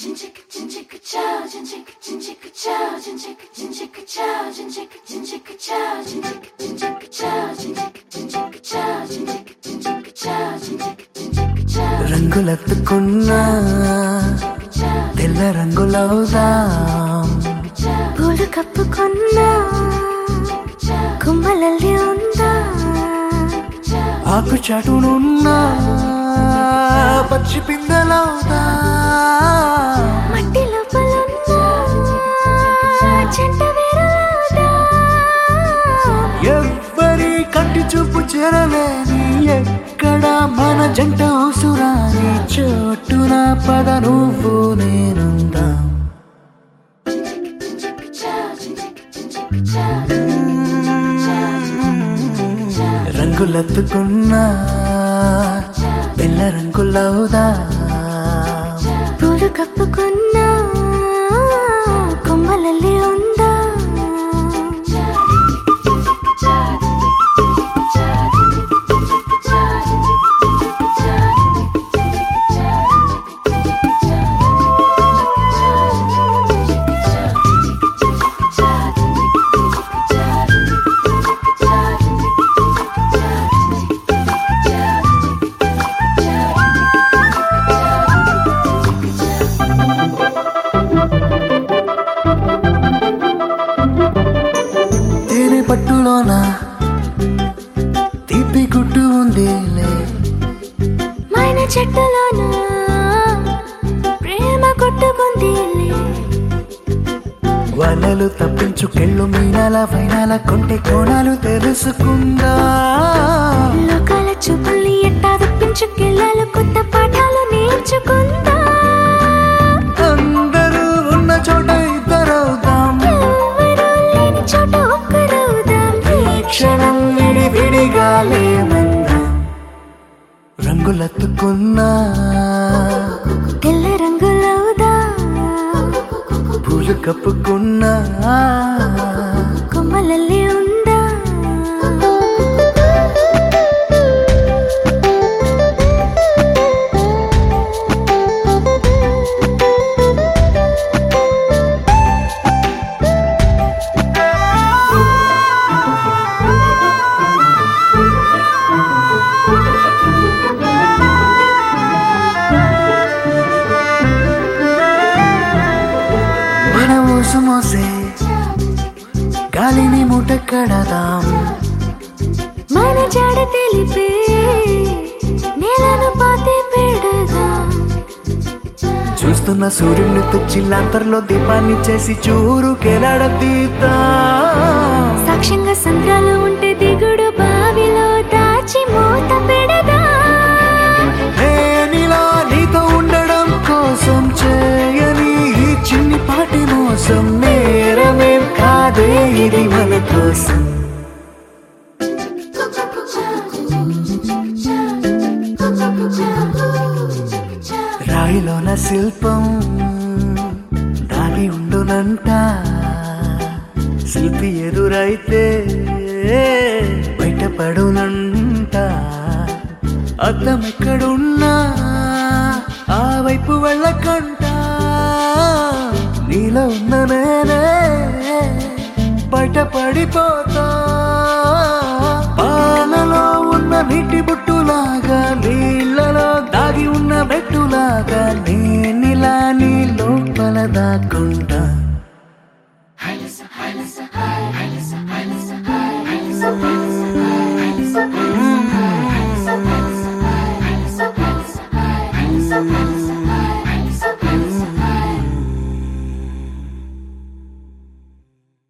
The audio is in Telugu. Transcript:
రంగులెత్తుకున్నా తెల్ల రంగులవుదాం, పూలు కప్పుకున్నా కుమ్మలల్లి ఉందా, ఆకు చాటునున్నా పచ్చి పిందెలవుదా, మట్టి లోపలున్నా చెంట వేరులవుదా, ఎవ్వరి కంటి చూపు చేరలేని ఎక్కడ మన జంట అవసరాని చోటున పద నువ్వు నేనుందా. రంగులెత్తుకున్నా తెల్ల రంగులవుదా, పూలు కప్పుకున్నా కొమ్మలల్లి ఉందా, తేనె పట్టులోన తీపి గుట్టు ఉందిలే, మైన చెట్టులోన ప్రేమ కొట్టుకుందిలే, వలలు తప్పించుకెళ్ళు మీనాల వైనాల కొంటె కోణాలు తెలుసుకుందా, లోకాల చూపుల్ని ఎట్టా తప్పించుకెళ్ళాలి కొత్త పాఠాలు నేర్చుకుందా, అందరూ ఉన్న చోట ఇద్దరవుదాం, ఎవరూ లేని చోట ఒక్కరవుదాం, ఈ క్షణం విడివిడిగా లేమందాం. రంగులెత్తుకున్నా తెల్ల రంగులవుదా, పూలు కప్పుకున్నా కొమ్మలల్లి ఉందా, మన ఊసు మోసే గాలిని మూట కడదాం, మన జాడ తెలిపే నేలను పాతి పెడదాం, చూస్తున్న సూర్యుని తెచ్చిల్లంతర్లో దీపాన్ని చేసి చూరుకెలాడదీద్దాం, సాక్ష్యంగా సంద్రాలు ఉంటే దిగుడు బావిలో దాచి మూత పెడదా, నేనిలా నీతో ఉండడం కోసం చేయని ఈ చిన్ని పాటి మోసం నేరమేం కాదే ఇది మన కోసం. రాయిలోన శిల్పం దాగి ఉండునంట, శిల్పి ఎదురైతే బయటపడునంట, అద్దం ఎక్కడున్నా ఆ వైపు వెళ్ళకంట, నీలో ఉన్న నేనే బయటపడిపోతా, పాలలో ఉన్న నీటి బుట్టులాగా నీళ్ళలో దాగి ఉన్న బెట్టులాగా నేనిలా నీ లోపల దాక్కుంటా.